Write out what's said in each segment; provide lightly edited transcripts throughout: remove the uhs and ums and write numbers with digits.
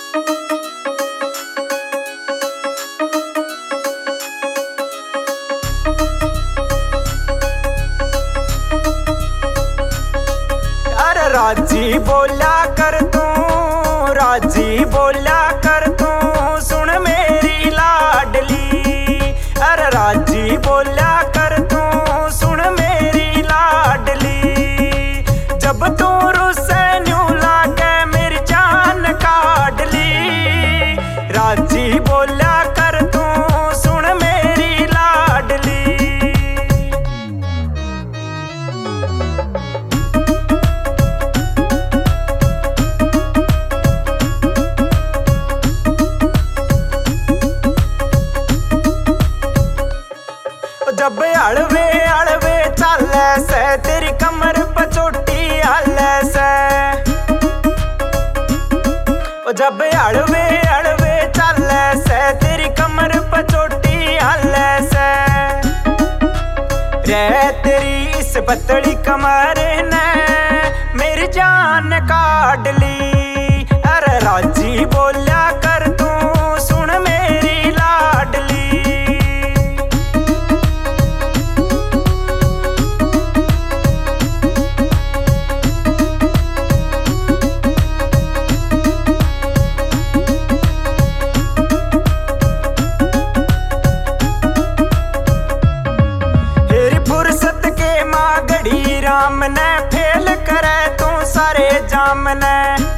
राजी बोला कर तू, राजी बोला कर तू, सुन मेरी लाडली। अरे राजी बोला कर तू, सुन मेरी लाडली। जब तू रुसे न्यू लागे मेरी जान काट ली। राजी बोला कर तू, सुन मेरी लाडली। जब हलवे हलवे चाले से तेरी कमर पे चोटी हाले से। जब हलवे हलवे चाले से तेरी कमर पे चोटी हाले से। रे तेरी इस पतली कमर ने मेरी जान काट ली। अरे राजी बोला कर तू, सुन मेरी लाडली। राम ने फेल करे तू सारे जाम ने।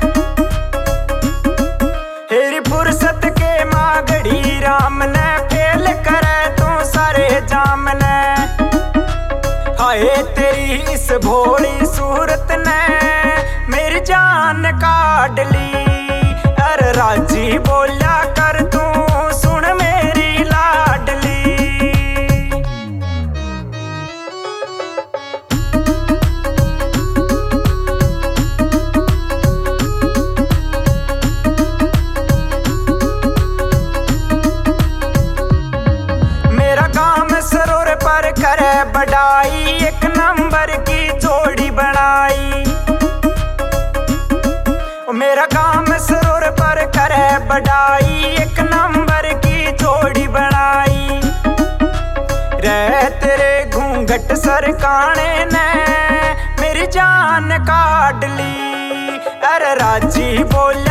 हेरी फुर्सत के मागड़ी राम ने फेल करे तू सारे जाम ने। हाय तेरी इस भोली सूरत ने मेरी जान काट ली। अरे राजी बोला कर तू, सुन मेरी लाडली। करे बढ़ाई एक नंबर की जोड़ी बनाई। मेरा काम सरोर पर करे बढ़ाई एक नंबर की जोड़ी बनाई। रे तेरे घूंघट सरकाने ने मेरी जान काट ली। अरे राजी बोला